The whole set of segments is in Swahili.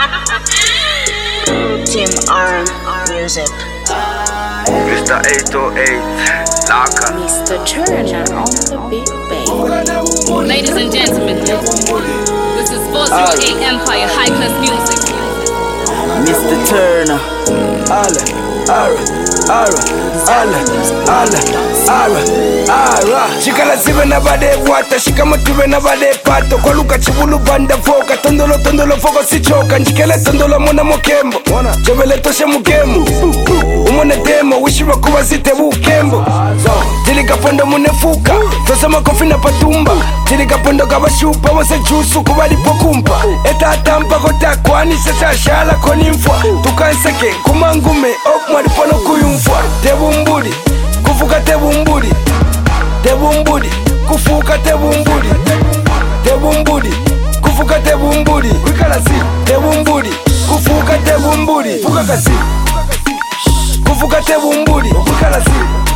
Team R Music. Mr. 808, Laka. Mr. Turner on the beat, baby. Ladies and gentlemen, this is 408 Empire High Class Music. Mr. Turner. Shikala zive na bade wata, shika motive na bade pato. Kwa luka chibulu banda foka, tondolo foko si choka. Njikele tondolo mona mokembo, chobele toshe mukembo. Umone demo, wishiwa kuwa zite bukembo. Tilika pondo munefuka, tosama kofi na patumba. Tilika pondo kabashupa, wase jusu kubali pokumpa. Eta atampa kota kwani sasa shala konimfwa. Tukanseke kumangume, okmari pono kuyumfwa. Tebumbuli, kufuka tebumbuli. Tebumbuli, kufuka tebumbuli. Tebumbuli, kufuka tebumbuli. Wikalasi, tebumbuli, kufuka tebumbuli. Fuka kasi, kufuka tebumbuli. Wikalasi,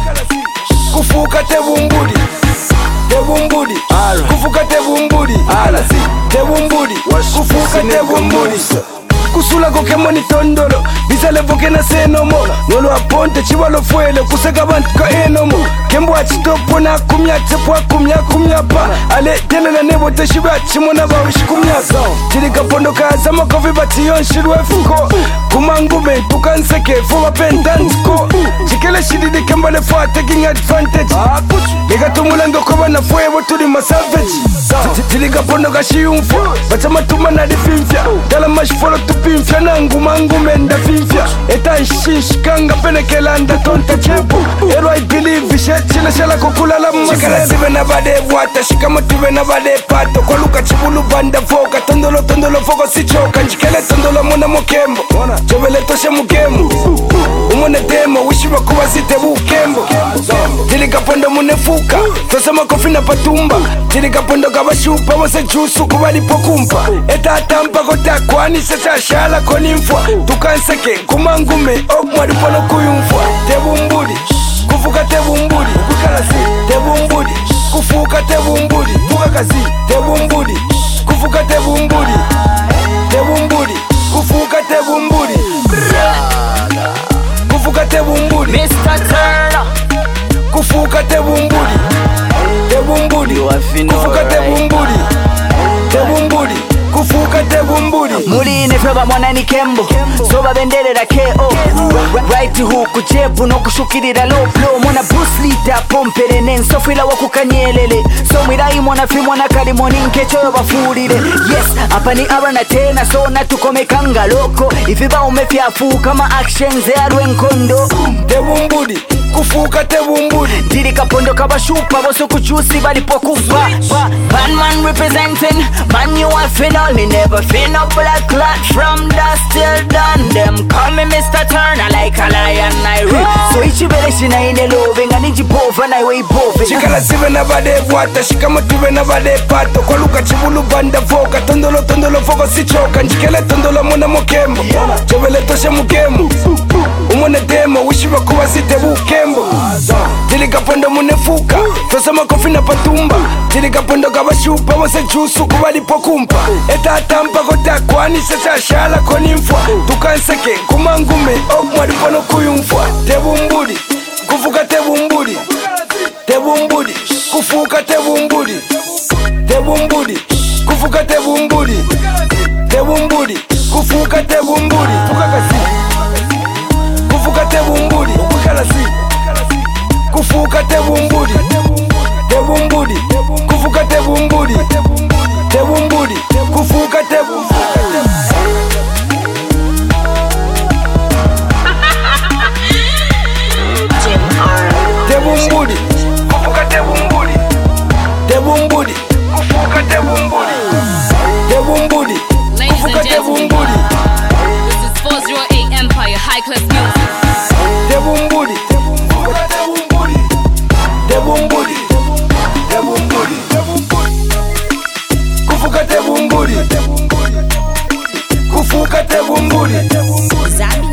kufuka tebumbuli. Tebumbuli, kufuka tebumbuli. Wikalasi, tebumbuli, kufuka tebumbuli. Kusula koke moni tondolo Bisale voke na senomo Nolo aponte chiwalo fuele Kuseka bantu ka enomo Kembo achitopo na kumya Tepwa kumya pa Ale tene na nebo te shiba Chimona ba wish kumya Chilika pondo kaza makofi bati yon shirwe fuko Kumangume tukanseke Fuwa pentansko Chikele shididi kembale fwa taking advantage Lega tumulango koba na fwe Wotuli masavage Chilika pondo kashi umfo Bachama tuma na difimfya Dala mash follow tu pimfya nangu mangu menda fimfya Eta shish kanga penekela anda tonta chepu Ero I believe chila shala kukula la mwasele Shikala zive na bade wata Shika motive na bade pato Kwa luka chibulu banda foka Tondolo foko si choka Njikele tondolo mona mokembo Chobele toshe mukembo Umone demo wishiwa kuwa zite bukembo Tilika pondo munefuka Tosama kofi na patumba Tilika pondo kabashupa Wase jusu kubali pokumpa Eta atampa kota kwani sasa shala konimfwa Tukanseke kumangume okmari pono kuyumfwa Tebumbuli, kufuka tebumbuli. Wikalasi, tebumbuli, kufuka tebumbuli. Fukakasi, tebumbuli, kufuka tebumbuli. Tebumbuli, kufuka tebumbuli. Kufuka tebumbuli. Mr. Turner. Kufuka tebumbuli. Tebumbuli, kufuka tebumbuli. Tebumbuli, kufuka tebumbuli. Muri nefeba mwana ni kembo Soba benderera KO Right huku chepu no kushukirira low blow Mwana Bruce Lee da pompere nenso Fila wakukanyelele So mirai mwana fi mwana kalimoni nkecho yobafurire Yes, hapa ni abana tena So natukome kanga loko Ifiba umefyafu kama actions ya rwenkondo Tebumbuli, kufuka tebumbuli. Diri kapondo kabashupa Boso kuchusi bali pokufa Bandman representing Man you are final Me never fin up like clock From dust till done Them call me Mr. Turner Like a lion I rip So ichibele shina ine love Nga nijibova na iwe ibove Shikala zive na bade wata Shika motive na bade pato Kwa luka chibulu banda foka Tondolo foko si choka Njikele tondolo mona mokembo Chobele toshe mukembo Umone demo wishiwa kuwa zite bukembo Tilika pondo munefuka Tosama kofi na patumba Tilika pondo kabashupa Wase jusu kubali pokumpa Eta atampa kota kwani sasa shala konimfwa Tukanseke kumangume okmari pono kuyumfwa Tebumbuli, kufuka tebumbuli. Tebumbuli, kufuka tebumbuli. Tebumbuli, kufuka tebumbuli. Tebumbuli, kufuka tebumbuli. Fukakasi, kufuka tebumbuli. Wikalasi, kufuka tebumbuli. Tebumbuli, kufuka tebumbuli. Tebumbuli, kufuka tebumbuli. Team R Tebumbuli, kufuka tebumbuli. Tebumbuli, kufuka tebumbuli. Tebumbuli, Ladies kufuka and gentlemen, tebumbuli. this is 408 Empire High Class Music. Tebumbuli, kufuka tebumbuli. Tebumbuli, tebumbuli. Kufuka tebumbuli. Kufuka tebumbuli. Zabi